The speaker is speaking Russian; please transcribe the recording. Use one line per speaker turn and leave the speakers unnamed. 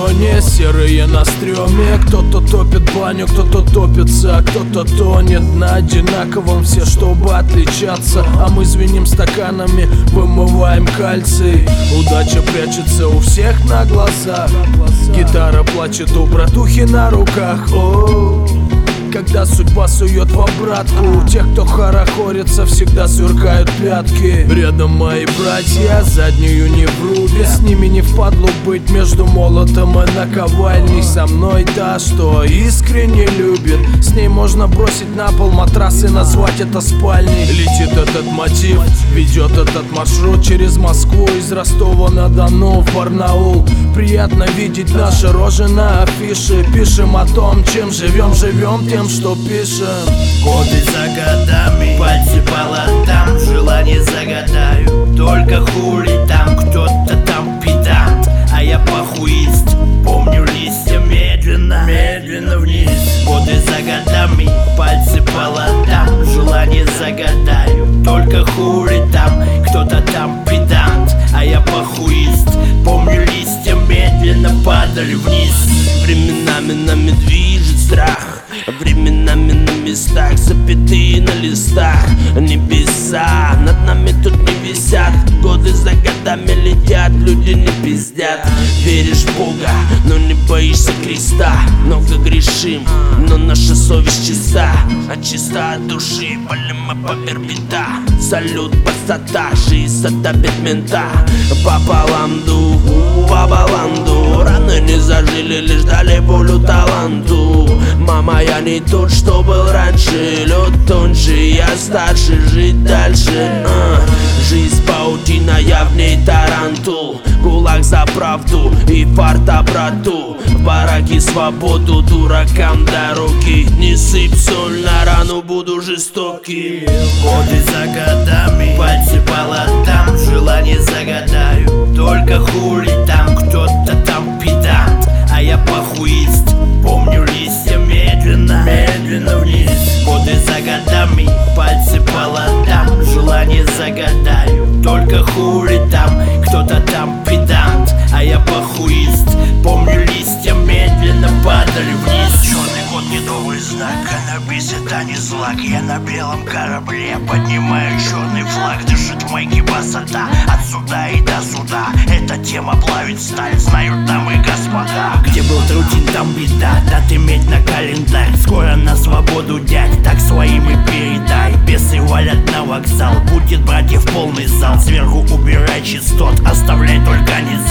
не серые на стреме. Кто-то топит баню, кто-то топится, а кто-то тонет на одинаковом. Все, чтобы отличаться, а мы звеним стаканами, вымываем кальций. Удача прячется у всех на глазах, гитара плачет у братухи на руках. Когда судьба сует в обратку, тех, кто хорохорится, всегда сверкают пятки. Рядом мои братья, заднюю не вруби, с ними не впадлу быть между молотом и наковальней. Со мной та, что искренне любит, с ней можно бросить на пол матрас и назвать это спальней. Летит этот мотив, ведет этот маршрут через Москву, из Ростова-на-Дону в Барнаул. Приятно видеть наши рожи на афише. Пишем о том, чем живем, живем тем, что пишем.
Годы за годами, пальцы по лотам, желание загадаю, только хули там, кто-то там педант, а я похуист. Помню листья медленно, медленно вниз. Годы за годами, пальцы по лотам, желание загадаю, только хули там, кто-то там педант, а я похуист. Помню листья медленно падали вниз. Временами нами движет страх, временами на местах запятые на листах. Небеса над нами тут не висят, годы за годами летят, люди не пиздят. Веришь в Бога, но не боишься креста. Много грешим, но наша совесть чиста, а чиста от души, палим мы по орбита. Салют, пастота, жизнь отопит мента. По баланду, по баланду, раны не зажили, лишь дали болю таланту. Мама, я не тот, что был раньше, лед тоньше, я старше, жить дальше. Жизнь паутина, я в ней тарантул. Гулаг за правду и фарта брату. В бараке свободу, дуракам дороги. Не сыпь соль на рану, буду жестокий. Годы за годами, пальцы по лотам, желание загадаю, только хули там, кто-то там педант, а я похуист. Помню листья медленно, медленно вниз. Годы за годами, пальцы по лотам, желание загадаю, только хули там, кто-то там педант, а я похуист. Помню листья медленно падали вниз. Черный кот не новый знак, каннабис это не злак. Я на белом корабле поднимаю черный флаг. Дышит майки высота, от суда и до суда. Эта тема плавит сталь, знают дамы и господа. Где был трутень, там беда, даты медь на календарь. Скоро на свободу, дядь, так своим и передай. Бесы валят на вокзал, будет братьев полный зал. Сверху убирай частот, оставляй только не